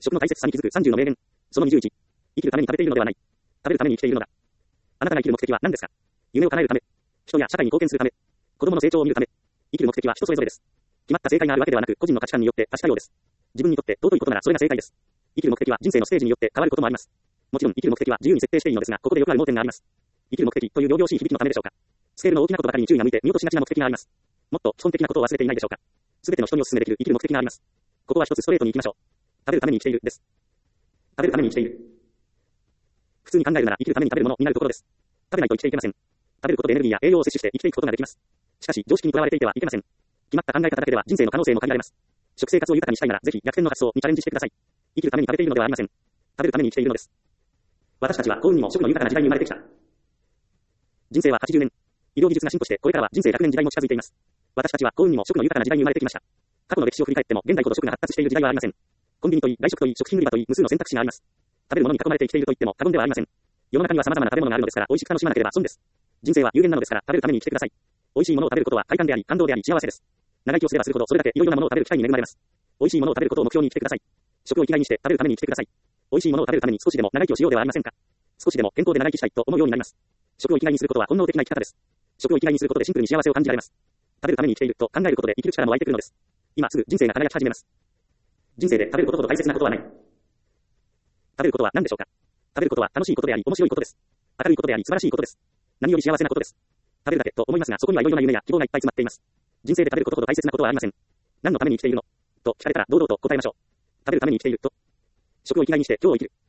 食の大切さに気づく30の名言。その21。生きるために食べているのではない。食べるために生きているのだ。あなたが生きる目的は何ですか？夢を叶えるため。人や社会に貢献するため。子供の成長を見るため。生きる目的は人それぞれです。決まった正解があるわけではなく、個人の価値観によって多種多様です。自分にとって尊いことならそれが正解です。生きる目的は人生のステージによって変わることもあります。もちろん生きる目的は自由に設定していいのですが、ここでよくある盲点があります。生きる目的という仰々しい響きのためでしょうか。スケールの大きなことばかりに注意が向いて見落としがちな目的があります。もっと基本的なことを忘れていないでしょうか。すべての人にお勧めできる生きる目的があります。ここは一つストレートに行きましょう。食べるために生きているです。食べるために生きている。普通に考えるなら生きるために食べるものになるところです。食べないと生きていけません。食べることでエネルギーや栄養を摂取して生きていくことができます。しかし常識にとらわれていてはいけません。決まった考え方だけでは人生の可能性も限られます。食生活を豊かにしたいならぜひ逆転の発想にチャレンジしてください。生きるために食べているのではありません。食べるために生きているのです。私たちは幸運にも食の豊かな時代に生まれてきた。人生は80年。医療技術が進歩してこれからは人生100年時代も近づいています。私たちは幸運にも食の豊かな時代に生まれてきました。過去の歴史を振り返っても現代ほど食が発達している時代はありません。コンビニといい、外食といい、食品売り場といい、無数の選択肢があります。食べるものに囲まれて生きていると言っても過言ではありません。世の中には様々な食べ物があるのですから、美味しく楽しまなければ損です。人生は有限なのですから、食べるために生きてください。美味しいものを食べることは快感であり、感動であり、幸せです。長生きをすればするほど、それだけいろいろなものを食べる機会に恵まれます。美味しいものを食べることを目標に生きてください。食を生きがいにして食べるために生きてください。美味しいものを食べるために少しでも長生きをしようではありませんか。少しでも健康で長生きしたいと思うようになります。食を生きがいにすることは本能的な生き方です。食を生きがいにすることでシンプルに幸せを感じられます。食べるために生きていると考えることで生きる力も湧いてくるのです。今すぐ人生が輝き始めます。人生で食べることほど大切なことはない。食べることは何でしょうか。食べることは楽しいことであり、面白いことです。明るいことであり、素晴らしいことです。何より幸せなことです。食べるだけと思いますが、そこにはいろいろな夢や希望がいっぱい詰まっています。人生で食べることほど大切なことはありません。何のために生きているのと聞かれたら堂々と答えましょう。食べるために生きていると。食を生きがいにして今日を生きる。